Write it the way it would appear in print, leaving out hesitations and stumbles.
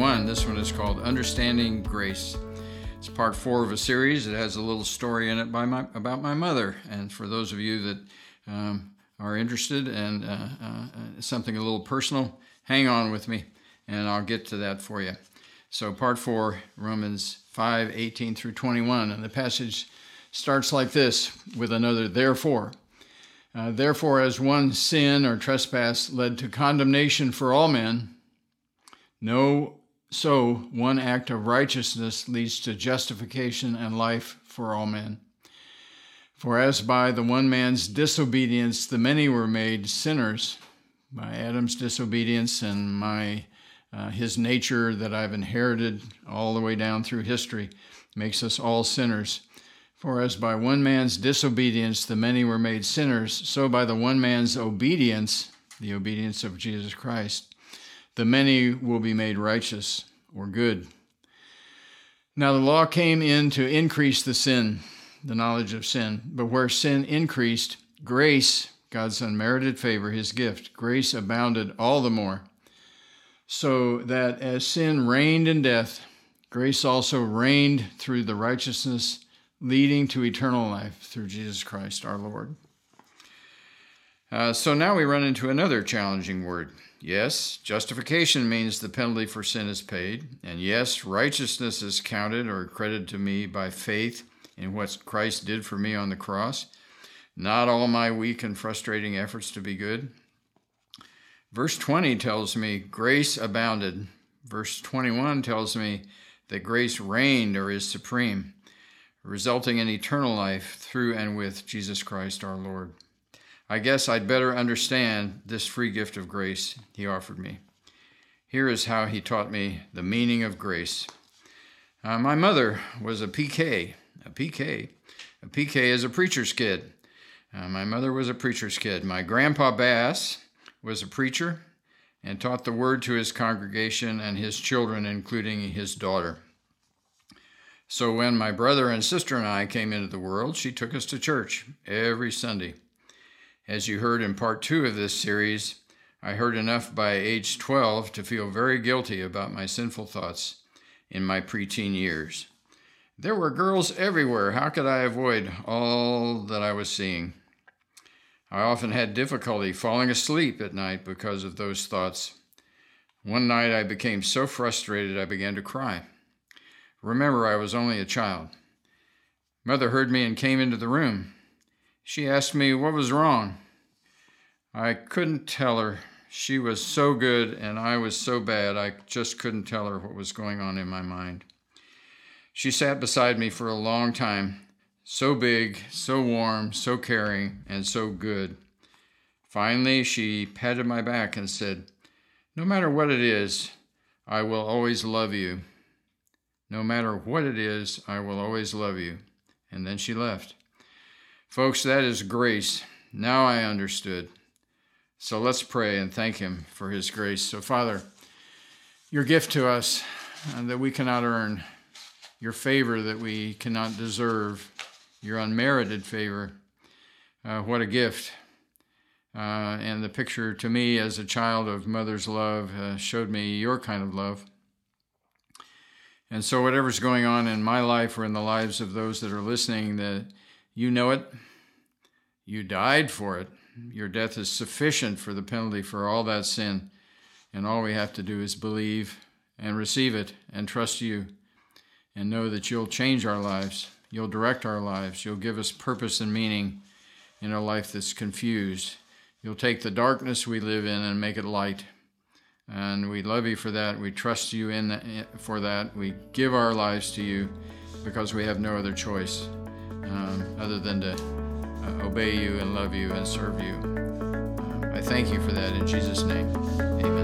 21. This one is called Understanding Grace. It's part 4 of a series. It has a little story in it about my mother. And for those of you that are interested and something a little personal, hang on with me and I'll get to that for you. So part 4, Romans 5:18 through 21. And the passage starts like this with another therefore. Therefore, as one sin or trespass led to condemnation for all men, so one act of righteousness leads to justification and life for all men. For as by the one man's disobedience the many were made sinners, by Adam's disobedience and his nature that I've inherited all the way down through history makes us all sinners. For as by one man's disobedience the many were made sinners, so by the one man's obedience, the obedience of Jesus Christ, the many will be made righteous or good. Now the law came in to increase the knowledge of sin. But where sin increased, grace, God's unmerited favor, his gift, grace abounded all the more. So that as sin reigned in death, grace also reigned through the righteousness leading to eternal life through Jesus Christ our Lord. So now we run into another challenging word. Yes, justification means the penalty for sin is paid. And yes, righteousness is counted or credited to me by faith in what Christ did for me on the cross. Not all my weak and frustrating efforts to be good. Verse 20 tells me grace abounded. Verse 21 tells me that grace reigned or is supreme, resulting in eternal life through and with Jesus Christ our Lord. I guess I'd better understand this free gift of grace he offered me. Here is how he taught me the meaning of grace. My mother was a PK. A PK is a preacher's kid. My mother was a preacher's kid. My grandpa Bass was a preacher and taught the word to his congregation and his children, including his daughter. So when my brother and sister and I came into the world, she took us to church every Sunday. As you heard in part 2 of this series, I heard enough by age 12 to feel very guilty about my sinful thoughts in my preteen years. There were girls everywhere. How could I avoid all that I was seeing? I often had difficulty falling asleep at night because of those thoughts. One night I became so frustrated I began to cry. Remember, I was only a child. Mother heard me and came into the room. She asked me what was wrong. I couldn't tell her. She was so good and I was so bad, I just couldn't tell her what was going on in my mind. She sat beside me for a long time, so big, so warm, so caring, and so good. Finally, she patted my back and said, "No matter what it is, I will always love you. No matter what it is, I will always love you." And then she left. Folks, that is grace. Now I understood. So let's pray and thank him for his grace. So Father, your gift to us that we cannot earn, your favor that we cannot deserve, your unmerited favor, what a gift. And the picture to me as a child of mother's love showed me your kind of love. And so whatever's going on in my life or in the lives of those that are listening, that you know it, you died for it. Your death is sufficient for the penalty for all that sin. And all we have to do is believe and receive it and trust you and know that you'll change our lives. You'll direct our lives. You'll give us purpose and meaning in a life that's confused. You'll take the darkness we live in and make it light. And we love you for that. We trust you for that. We give our lives to you because we have no other choice other than to obey you and love you and serve you. I thank you for that in Jesus' name. Amen.